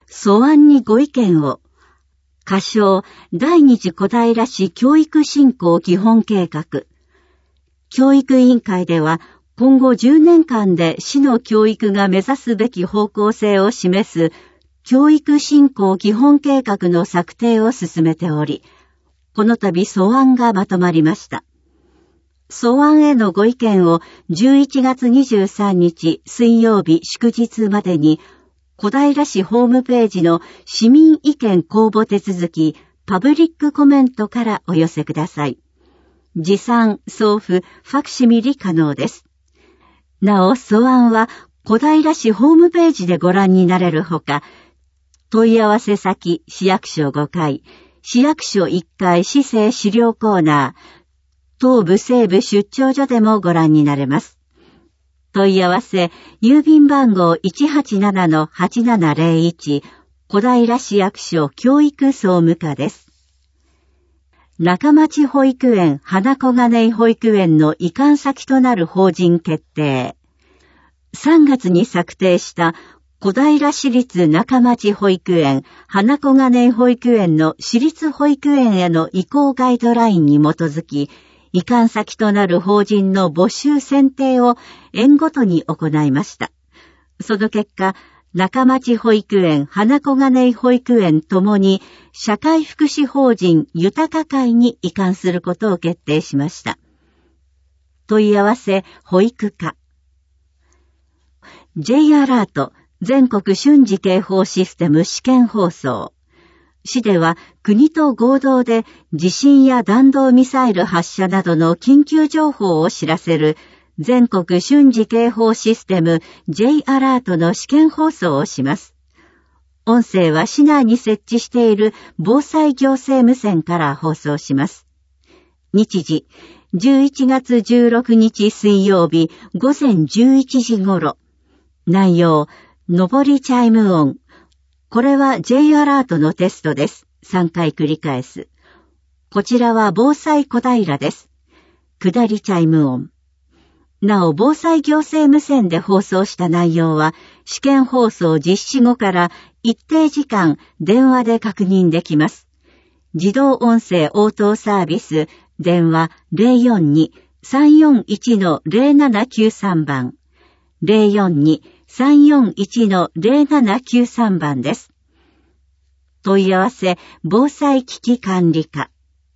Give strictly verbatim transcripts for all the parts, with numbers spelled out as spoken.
素案にご意見を。仮称、第二次小平市教育振興基本計画。教育委員会では、今後じゅうねんかんで市の教育が目指すべき方向性を示す、教育振興基本計画の策定を進めており、この度素案がまとまりました。素案へのご意見をじゅういちがつにじゅうさんにち水曜日祝日までに、小平市ホームページの市民意見公募手続きパブリックコメントからお寄せください。持参、送付、ファクシミリ可能です。なお、素案は小平市ホームページでご覧になれるほか、問い合わせ先、市役所ごかい、市役所いっかい市政資料コーナー、東部西部出張所でもご覧になれます。問い合わせ、郵便番号 いちはちななのはちななゼロいち、小平市役所教育総務課です。中町保育園花小金井保育園の移管先となる法人決定。さんがつに策定した小平市立中町保育園花小金井保育園の市立保育園への移行ガイドラインに基づき、移管先となる法人の募集選定を園ごとに行いました。その結果、中町保育園、花小金井保育園ともに社会福祉法人豊か会に移管することを決定しました。問い合わせ、保育課。J アラート、全国瞬時警報システム試験放送。市では国と合同で地震や弾道ミサイル発射などの緊急情報を知らせる全国瞬時警報システム J アラートの試験放送をします。音声は市内に設置している防災行政無線から放送します。日時、じゅういちがつじゅうろくにち水曜日午前じゅういちじ頃。内容、上りチャイム音。これは J アラートのテストです。さんかい繰り返す。こちらは防災小平です。下りチャイム音。なお、防災行政無線で放送した内容は、試験放送実施後から一定時間電話で確認できます。自動音声応答サービス、電話 ゼロよんに さんよんいち の ゼロななきゅうさん 番。ゼロよんに さんよんいち の ゼロななきゅうさん 番です。問い合わせ、防災危機管理課。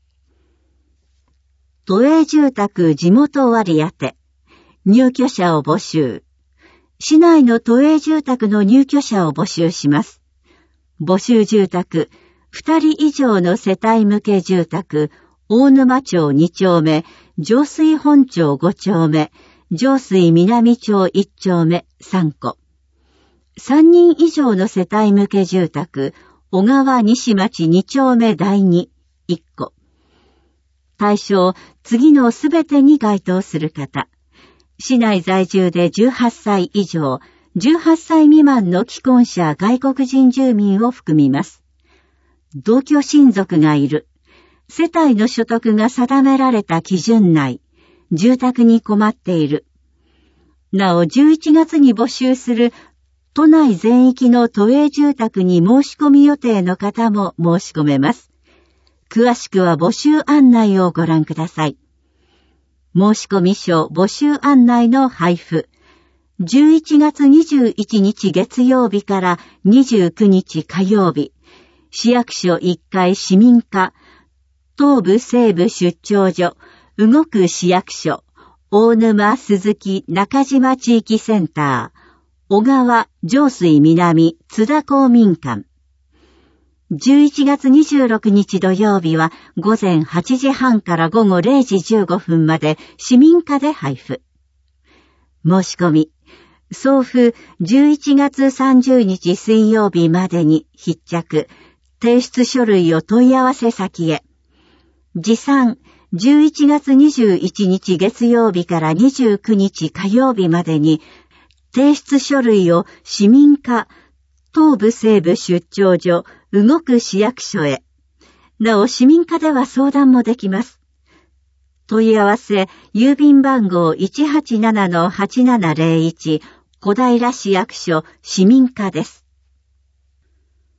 都営住宅地元割当て。入居者を募集。市内の都営住宅の入居者を募集します。募集住宅、ふたり以上の世帯向け住宅、大沼町にちょうめ、上水本町ごちょうめ、上水南町いっちょうめさんこ。さんにん以上の世帯向け住宅、小川西町にちょうめだいにいっこ。対象、次のすべてに該当する方。市内在住でじゅうはっさい以上、じゅうはっさい未満の既婚者外国人住民を含みます。同居親族がいる。世帯の所得が定められた基準内。住宅に困っている。なお、じゅういちがつに募集する都内全域の都営住宅に申し込み予定の方も申し込めます。詳しくは募集案内をご覧ください。申込書募集案内の配布。じゅういちがつにじゅういちにち月曜日からにじゅうくにち火曜日。市役所いっかい市民課。東部西部出張所。動く市役所。大沼鈴木中島地域センター。小川上水南津田公民館。じゅういちがつにじゅうろくにち土曜日は午前はちじはんから午後れいじじゅうごふんまで市民課で配布。申し込み。送付じゅういちがつさんじゅうにち水曜日までに必着。提出書類を問い合わせ先へ。持参じゅういちがつにじゅういちにち月曜日からにじゅうくにち火曜日までに提出書類を市民課東部西部出張所動く市役所へ。なお、市民課では相談もできます。問い合わせ、郵便番号 いちはちななのはちななゼロいち 小平市役所市民課です。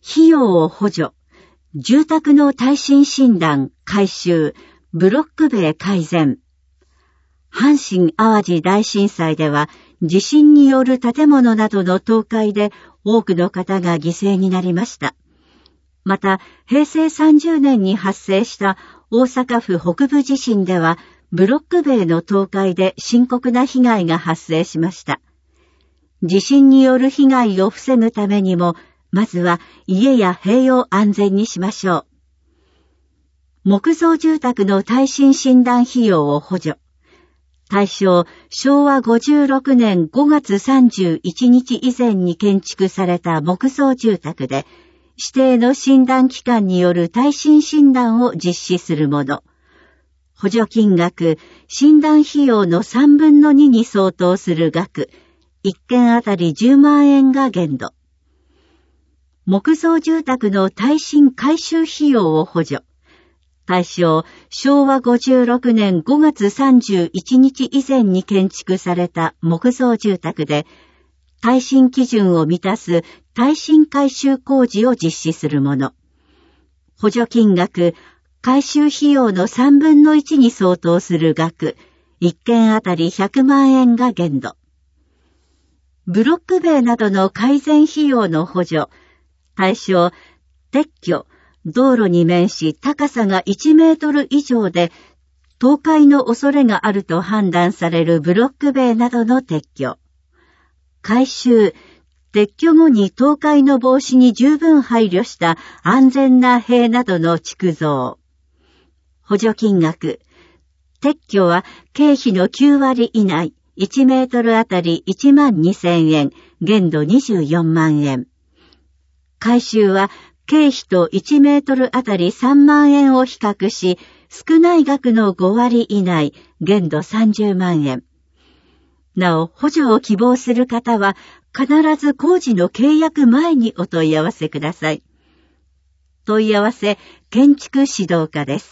費用を補助、住宅の耐震診断、改修、ブロック塀改善。阪神淡路大震災では、地震による建物などの倒壊で多くの方が犠牲になりました。また、平成さんじゅうねんに発生した大阪府北部地震では、ブロック塀の倒壊で深刻な被害が発生しました。地震による被害を防ぐためにも、まずは家や塀を安全にしましょう。木造住宅の耐震診断費用を補助。対象、しょうわごじゅうろくねんごがつさんじゅういちにち以前に建築された木造住宅で、指定の診断機関による耐震診断を実施するもの。補助金額、診断費用のさんぶんのにに相当する額、いっけんあたりじゅうまんえんが限度。木造住宅の耐震改修費用を補助。対象、しょうわごじゅうろくねんごがつさんじゅういちにち以前に建築された木造住宅で、耐震基準を満たす耐震改修工事を実施するもの。補助金額、改修費用のさんぶんのいちに相当する額、いっけんあたりひゃくまんえんが限度。ブロック塀などの改善費用の補助。対象、撤去、道路に面し高さがいちメートル以上で倒壊の恐れがあると判断されるブロック塀などの撤去。改修、撤去後に倒壊の防止に十分配慮した安全な塀などの築造。補助金額。撤去は経費のきゅうわり以内、いちメートルあたりいちまんにせんえん、限度にじゅうよんまんえん。改修は経費といちメートルあたりさんまんえんを比較し、少ない額のごわり以内、限度さんじゅうまんえん。なお、補助を希望する方は、必ず工事の契約前にお問い合わせください。問い合わせ、建築指導課です。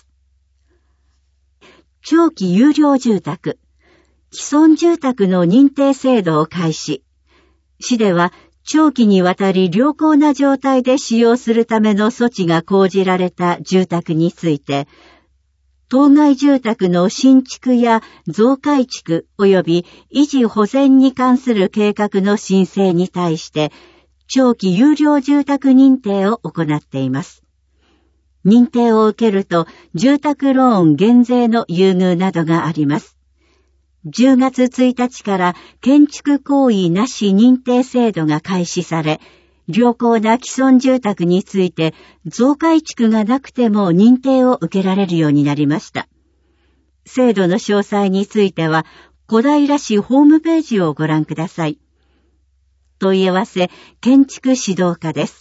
長期有料住宅、既存住宅の認定制度を開始。市では、長期にわたり良好な状態で使用するための措置が講じられた住宅について、当該住宅の新築や増改築及び維持保全に関する計画の申請に対して、長期有料住宅認定を行っています。認定を受けると、住宅ローン減税の優遇などがあります。じゅうがつついたちから建築行為なし認定制度が開始され、良好な既存住宅について増改築がなくても認定を受けられるようになりました。制度の詳細については、小平市ホームページをご覧ください。問い合わせ、建築指導課です。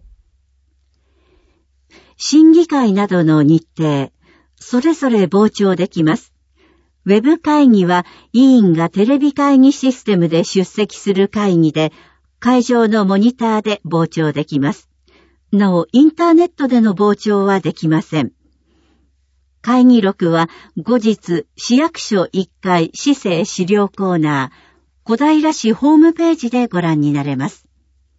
審議会などの日程、それぞれ傍聴できます。ウェブ会議は委員がテレビ会議システムで出席する会議で、会場のモニターで傍聴できます。なお、インターネットでの傍聴はできません。会議録は後日、市役所いっかい市政資料コーナー、小平市ホームページでご覧になれます。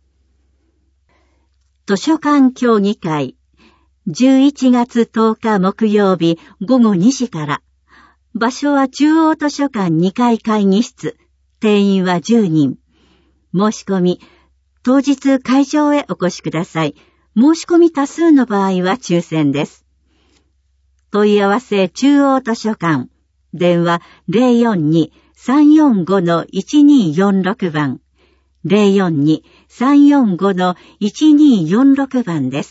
図書館協議会、じゅういちがつとおか木曜日ごごにじから、場所は中央図書館にかい会議室、定員はじゅうにん。申し込み、当日会場へお越しください。申し込み多数の場合は抽選です。問い合わせ中央図書館、電話 ゼロよんに さんよんご いちによんろく 番、ゼロよんに さんよんご いちによんろく 番です。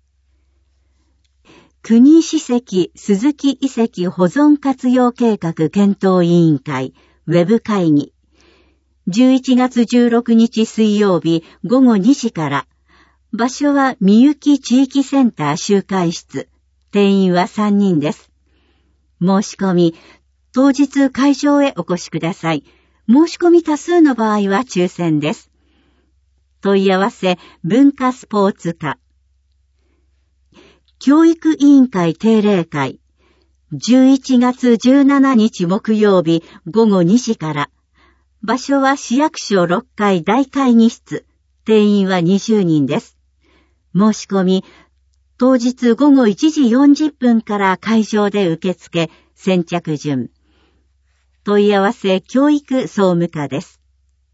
国史跡鈴木遺跡保存活用計画検討委員会ウェブ会議じゅういちがつじゅうろくにち水曜日ごごにじから場所はみゆき地域センター集会室定員はさんにんです。申し込み当日会場へお越しください。申し込み多数の場合は抽選です。問い合わせ文化スポーツ課教育委員会定例会、じゅういちがつじゅうしちにち木曜日ごごにじから、場所は市役所ろっかい大会議室、定員はにじゅうにんです。 申し込み、当日午後いちじよんじゅっぷんから会場で受付、先着順。問い合わせ教育総務課です。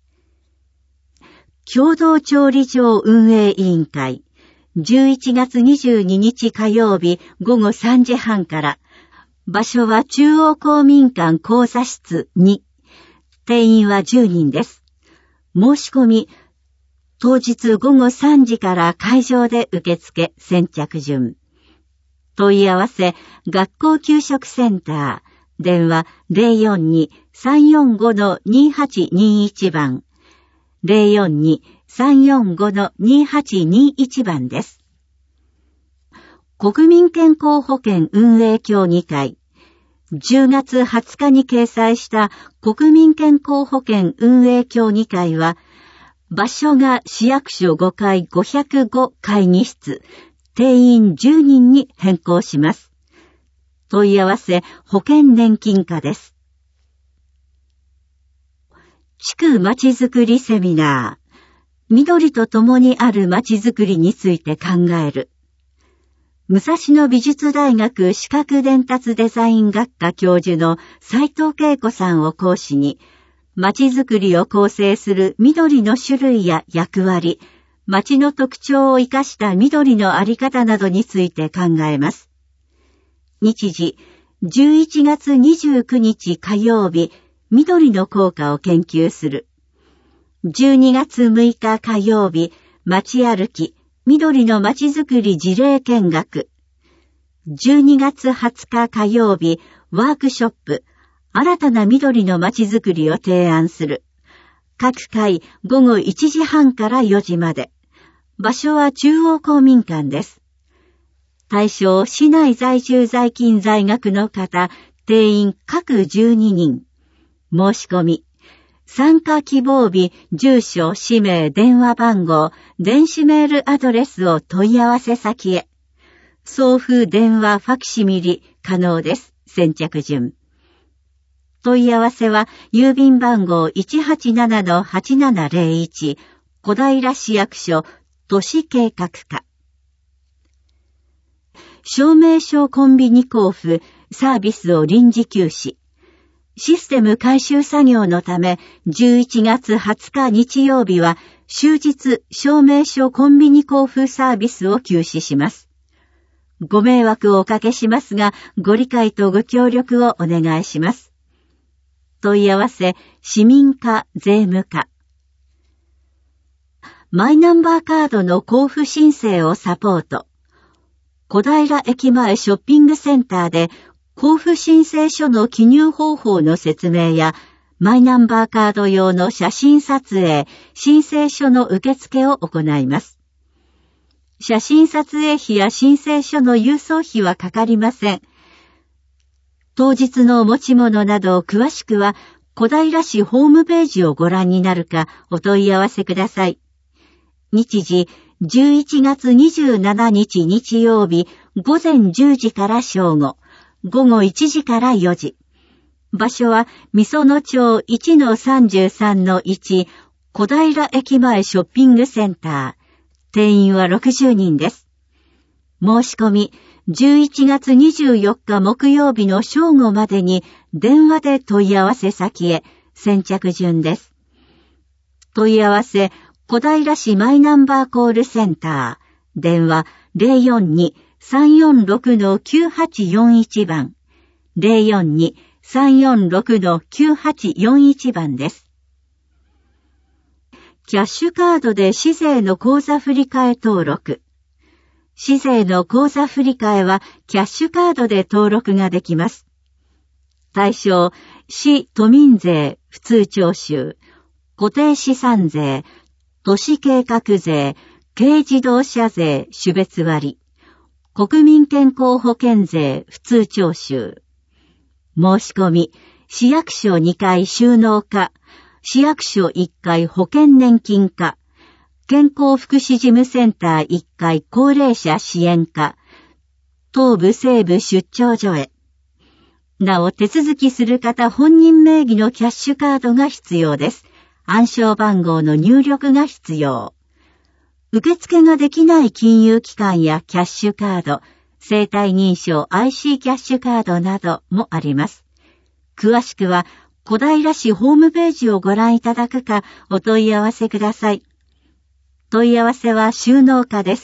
共同調理場運営委員会、じゅういちがつにじゅうににち火曜日午後さんじはんから、場所は中央公民館講座室に、定員はじゅうにんです。申し込み、当日午後さんじから会場で受付、先着順。問い合わせ、学校給食センター、電話 ゼロよんに さんよんご にはちにいち 番、ゼロよんに さんよんご にはちにいち 番です。国民健康保険運営協議会、じゅうがつはつかに掲載した国民健康保険運営協議会は、場所が市役所ごかいごひゃくご会議室、定員じゅうにんに変更します。問い合わせ、保険年金課です。地区まちづくりセミナー、緑と共にあるまちづくりについて考える。武蔵野美術大学視覚伝達デザイン学科教授の斉藤恵子さんを講師に、街づくりを構成する緑の種類や役割、街の特徴を生かした緑のあり方などについて考えます。日時、じゅういちがつにじゅうくにち火曜日、緑の効果を研究する。じゅうにがつむいか火曜日、街歩き、緑の街づくり事例見学。じゅうにがつはつか火曜日、ワークショップ、新たな緑の街づくりを提案する。各回午後いちじはんからよじまで。場所は中央公民館です。対象市内在住在勤在学の方、定員各じゅうににん。申し込み。参加希望日、住所、氏名、電話番号、電子メールアドレスを問い合わせ先へ。送付電話ファクシミリ可能です。先着順。問い合わせは、郵便番号 いちはちななのはちななゼロいち、小平市役所、都市計画課。証明書コンビニ交付、サービスを臨時休止。システム改修作業のため、じゅういちがつはつか日曜日は、終日証明書コンビニ交付サービスを休止します。ご迷惑をおかけしますが、ご理解とご協力をお願いします。問い合わせ、市民課、税務課。マイナンバーカードの交付申請をサポート。小平駅前ショッピングセンターで、交付申請書の記入方法の説明や、マイナンバーカード用の写真撮影、申請書の受付を行います。写真撮影費や申請書の郵送費はかかりません。当日のお持ち物など詳しくは小平市ホームページをご覧になるかお問い合わせください。日時じゅういちがつにじゅうしちにち日曜日午前じゅうじから正午、午後いちじからよじ。場所はみその町 いちのさんじゅうさんのいち 小平駅前ショッピングセンター。定員はろくじゅうにんです。申し込みじゅういちがつにじゅうよっか木曜日の正午までに電話で問い合わせ先へ先着順です。問い合わせ小平市マイナンバーコールセンター電話 ゼロよんに さんよんろく きゅうはちよんいち 番 ゼロよんに さんよんろく きゅうはちよんいち 番です。キャッシュカードで市税の口座振替登録。市税の口座振替はキャッシュカードで登録ができます。対象、市都民税、普通徴収、固定資産税、都市計画税、軽自動車税、種別割、国民健康保険税、普通徴収。申し込み、市役所にかい収納課、市役所いっかい保険年金課、健康福祉事務センターいっかい高齢者支援課、東部西部出張所へ。なお手続きする方本人名義のキャッシュカードが必要です。暗証番号の入力が必要。 受付ができない金融機関やキャッシュカード、生体認証 アイシー キャッシュカードなどもあります。詳しくは小平市ホームページをご覧いただくかお問い合わせください。問い合わせは収納課です。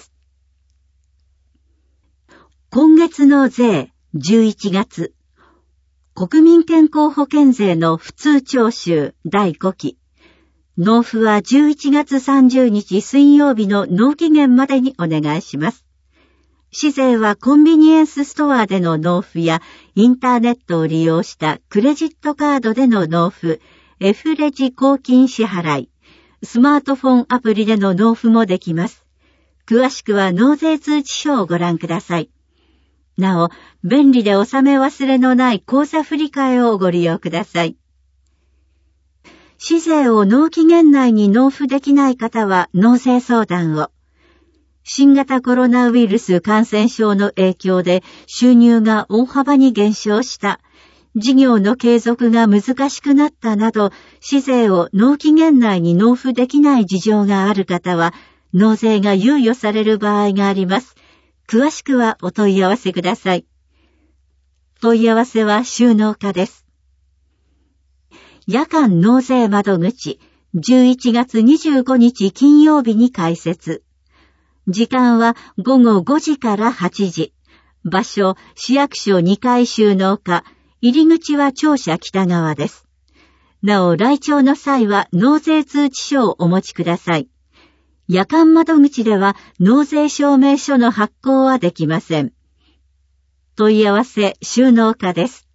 今月の税じゅういちがつ、国民健康保険税の普通徴収だいごき。納付はじゅういちがつさんじゅうにち水曜日の納期限までにお願いします。市税はコンビニエンスストアでの納付やインターネットを利用したクレジットカードでの納付、F レジ公金支払い、スマートフォンアプリでの納付もできます。詳しくは納税通知書をご覧ください。なお、便利で納め忘れのない口座振替をご利用ください。市税を納期限内に納付できない方は納税相談を。新型コロナウイルス感染症の影響で収入が大幅に減少した、事業の継続が難しくなったなど、市税を納期限内に納付できない事情がある方は、納税が猶予される場合があります。詳しくはお問い合わせください。問い合わせは収納課です。夜間納税窓口、じゅういちがつにじゅうごにち金曜日に開設。時間はごごごじからはちじ。場所、市役所にかい収納課。入り口は庁舎北側です。なお、来庁の際は納税通知書をお持ちください。夜間窓口では納税証明書の発行はできません。問い合わせ収納課です。